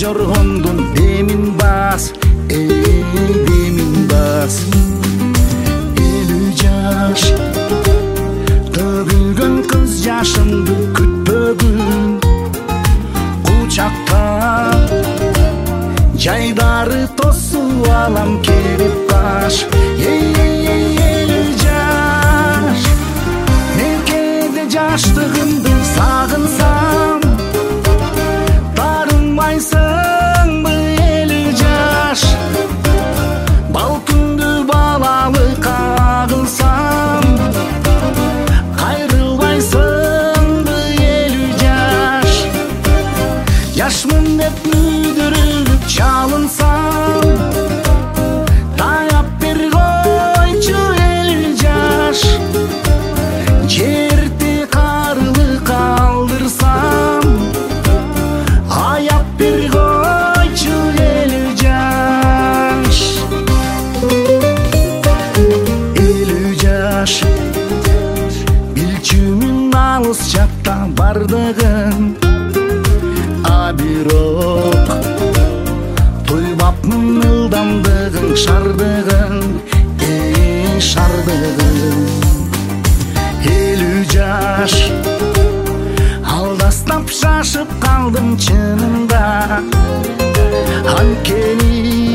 жоргондун демин бас, демин бас. 50 жаш төгүлгөн кыз жашымды күтпөгүн, кучакта жайдары тосуп алам келип баш. 50 жаш мен кээде жаштыгымды сагынсам, тарынбайсыңбы 50 жаш? Бал күндү балалы кагылсам, кайрылбайсыңбы 50 жаш? Жашмын деп мүдүрүлүп чалынсам, таяп бер койчу 50 жаш. Жерди карылы калдырсам, аяп бер койчу 50 жаш. 50 жаш билчүмүн алыс жакта бардыгын, а бирок тойбапмын ылдамдыгын, шардыгын, шардыгын. 50 жаш алдастап шашып калдым чынында, анткени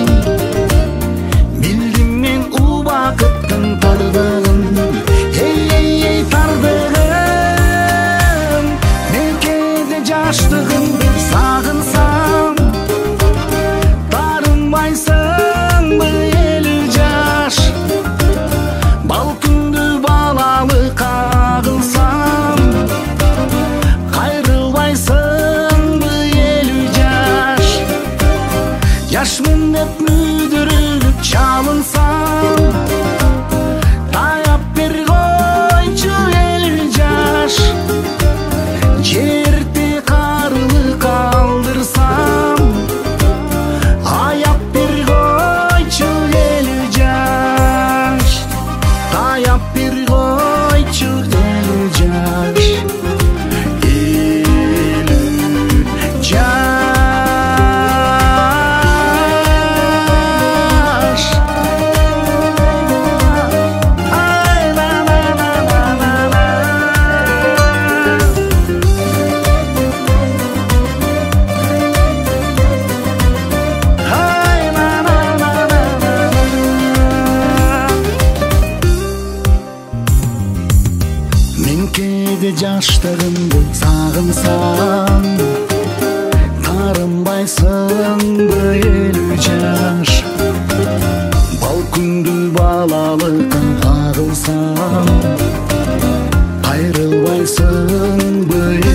билдим мен убакыттын тардыгын. Эй тардыгын, мен кээде жаштыгымды сагынсам, тарынбайсыңбы 50 жаш? Бал күндү балалы кагылсам, кайрылбайсыңбы 50 жаш? Жашмын деп мүдүрүлүп чалынсам, таяп бер койчу 50 жаш. Жерди карылы калдырсам, аяп бер койчу 50 жаш. Таяп бер койчу 50 жаш. 50 жаш. Ай на на на на на на. Ай на на на на на. Мен кээде жаштыгымды сагынсам, тарынбайсыңбы 50 жаш? Бал күндү балалыкка кагылсам, кайрылбайсыңбы